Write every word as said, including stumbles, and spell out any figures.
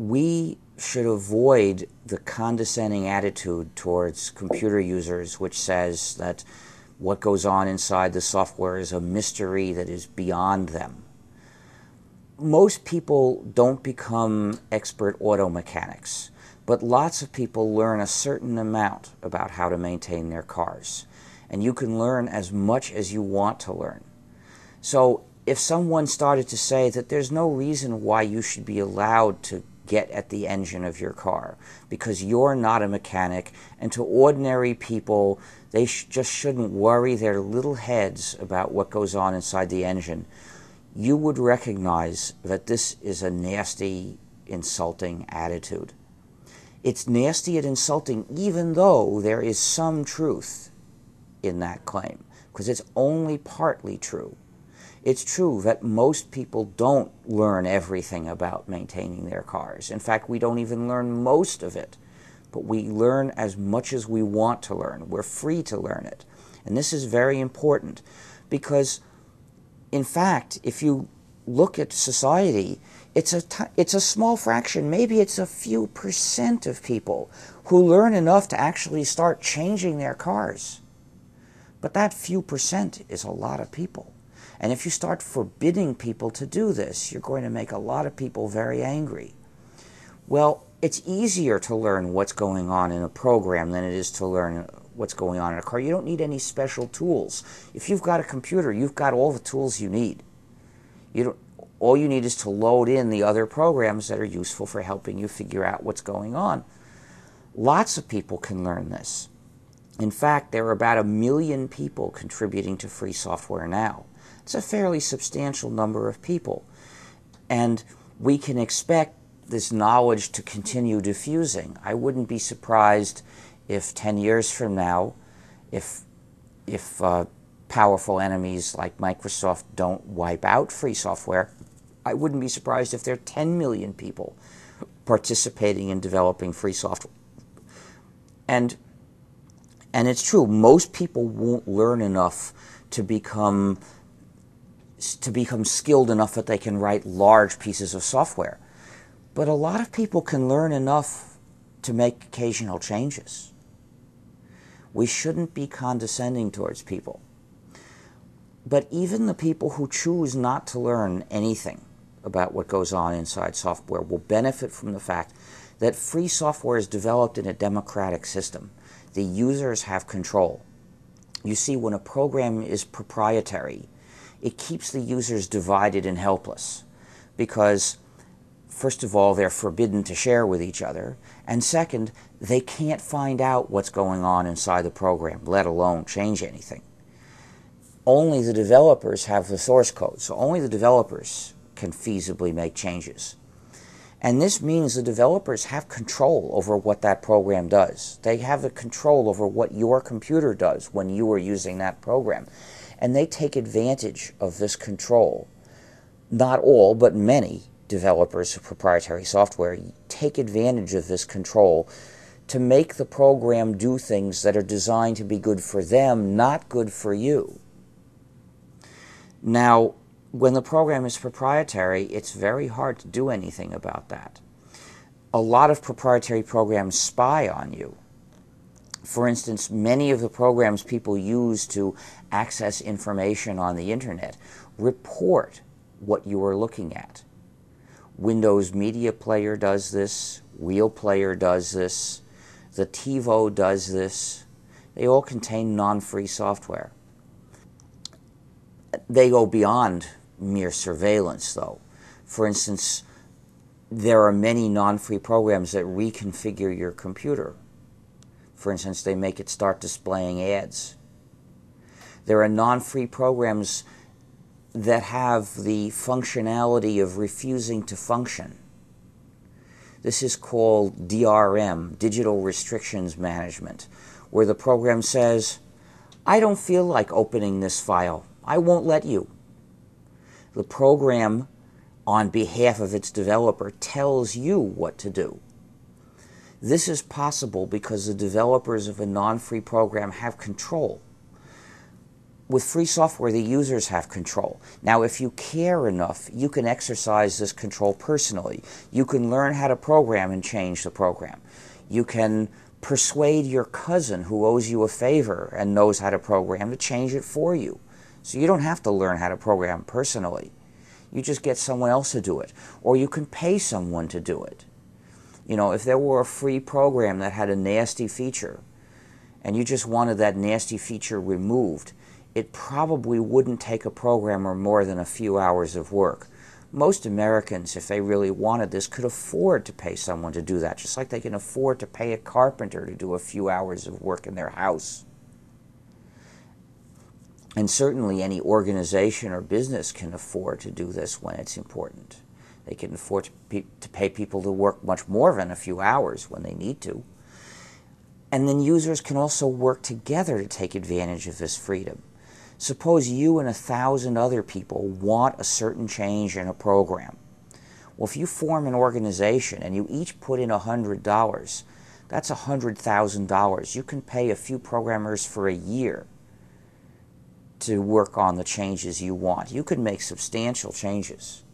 we should avoid the condescending attitude towards computer users which says that what goes on inside the software is a mystery that is beyond them. Most people don't become expert auto mechanics, but lots of people learn a certain amount about how to maintain their cars. And you can learn as much as you want to learn. So if someone started to say that there's no reason why you should be allowed to get at the engine of your car because you're not a mechanic, and to ordinary people, they sh just shouldn't worry their little heads about what goes on inside the engine, you would recognize that this is a nasty, insulting attitude. It's nasty and insulting even though there is some truth in that claim, because it's only partly true. It's true that most people don't learn everything about maintaining their cars. In fact, we don't even learn most of it, but we learn as much as we want to learn. We're free to learn it. And this is very important because, in fact, if you look at society, it's a, t it's a small fraction, maybe it's a few percent of people who learn enough to actually start changing their cars. But that few percent is a lot of people. And if you start forbidding people to do this, you're going to make a lot of people very angry. Well, it's easier to learn what's going on in a program than it is to learn what's going on in a car. You don't need any special tools. If you've got a computer, you've got all the tools you need. You don't, all you need is to load in the other programs that are useful for helping you figure out what's going on. Lots of people can learn this. In fact, there are about a million people contributing to free software now. It's a fairly substantial number of people. And we can expect this knowledge to continue diffusing. I wouldn't be surprised if ten years from now, if, if uh, powerful enemies like Microsoft don't wipe out free software, I wouldn't be surprised if there are ten million people participating in developing free software. And, and it's true, most people won't learn enough to become to become skilled enough that they can write large pieces of software. But a lot of people can learn enough to make occasional changes. We shouldn't be condescending towards people. But even the people who choose not to learn anything about what goes on inside software will benefit from the fact that free software is developed in a democratic system. The users have control. You see, when a program is proprietary, it keeps the users divided and helpless because, first of all, they're forbidden to share with each other, and second, they can't find out what's going on inside the program, let alone change anything. Only the developers have the source code, so only the developers can feasibly make changes. And this means the developers have control over what that program does. They have the control over what your computer does when you are using that program. And they take advantage of this control. Not all, but many developers of proprietary software take advantage of this control to make the program do things that are designed to be good for them, not good for you. Now, when the program is proprietary, it's very hard to do anything about that. A lot of proprietary programs spy on you. For instance, many of the programs people use to access information on the internet report what you are looking at. Windows Media Player does this, Real Player does this, the TiVo does this. They all contain non-free software. They go beyond mere surveillance, though. For instance, there are many non-free programs that reconfigure your computer. For instance, they make it start displaying ads. There are non-free programs that have the functionality of refusing to function. This is called D R M, Digital Restrictions Management, where the program says, I don't feel like opening this file. I won't let you. The program, on behalf of its developer, tells you what to do. This is possible because the developers of a non-free program have control. with free software, the users have control. Now, if you care enough, you can exercise this control personally. You can learn how to program and change the program. You can persuade your cousin who owes you a favor and knows how to program to change it for you. So you don't have to learn how to program personally. You just get someone else to do it. Or you can pay someone to do it. You know, if there were a free program that had a nasty feature and you just wanted that nasty feature removed, it probably wouldn't take a programmer more than a few hours of work. Most Americans, if they really wanted this, could afford to pay someone to do that, just like they can afford to pay a carpenter to do a few hours of work in their house. And certainly any organization or business can afford to do this when it's important. They can afford to, pe to pay people to work much more than a few hours when they need to. And then users can also work together to take advantage of this freedom. Suppose you and a thousand other people want a certain change in a program. Well, if you form an organization and you each put in one hundred dollars, that's one hundred thousand dollars. You can pay a few programmers for a year to work on the changes you want. You could make substantial changes.